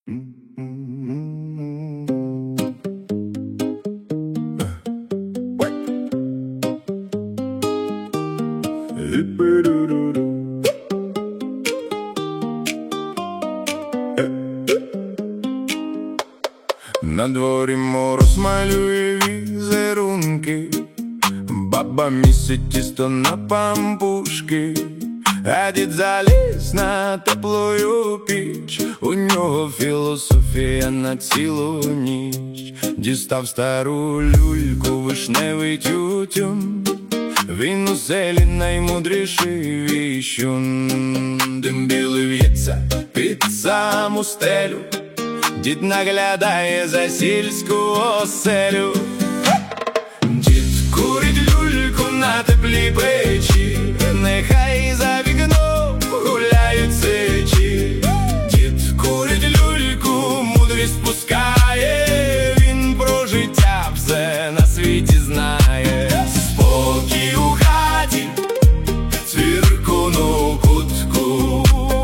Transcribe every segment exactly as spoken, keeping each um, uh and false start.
На дворі мороз малює візерунки, баба місить тісто на пампушки, а дід заліз на теплою піч. У нього філософія на цілу ніч. Дістав стару люльку, вишневий тютюн, він у селі наймудріший віщун. Дим білий в'ється під саму стелю, дід наглядає за сільську оселю. Дід курить люльку на теплій печі, нехай за вікном гуляють сичі. Дід курить люльку, мудрість пускає, він про життя все на світі знає. Спокій у хаті, цвіркун у кутку,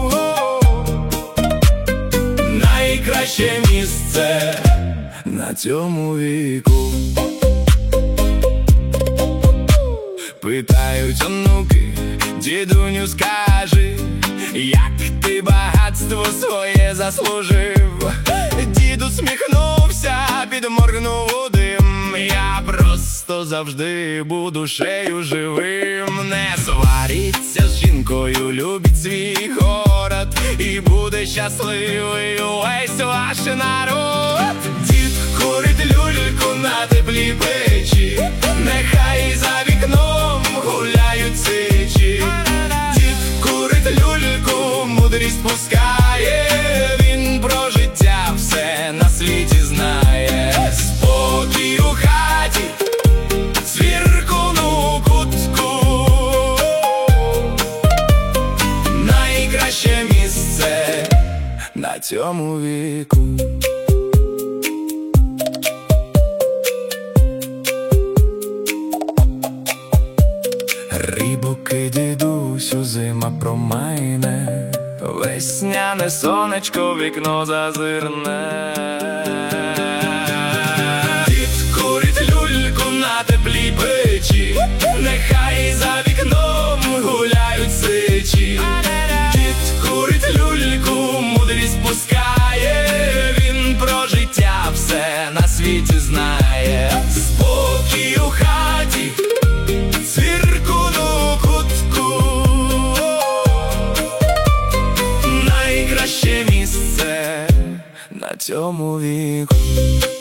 найкраще місце на цьому віку. Питають онуки, дідуню, скажи, як ти багатство своє заслужив? Дід усміхнувся, підморгнув у дим: я просто завжди буду душею живим. Не сваріться з жінкою, любіть свій город, і буде щасливий увесь ваш народ. Дід курить люльку на теплій печі, нехай за вікном гуляють сичі. Дід курить люльку, мудрість пускає, він про життя все на світі знає. Спокій у хаті, цвіркун у кутку, найкраще місце на цьому віку. Рибоки, дідусю, зима промайне, весняне сонечко в вікно зазирне. Дід курить люльку на теплій печі, нехай за вікном гуляють сичі. Дід курить люльку, мудрість пускає, він про життя все на світі знає. Спокій у хаті, цвіркун у кутку, найкраще місце на цьому віку.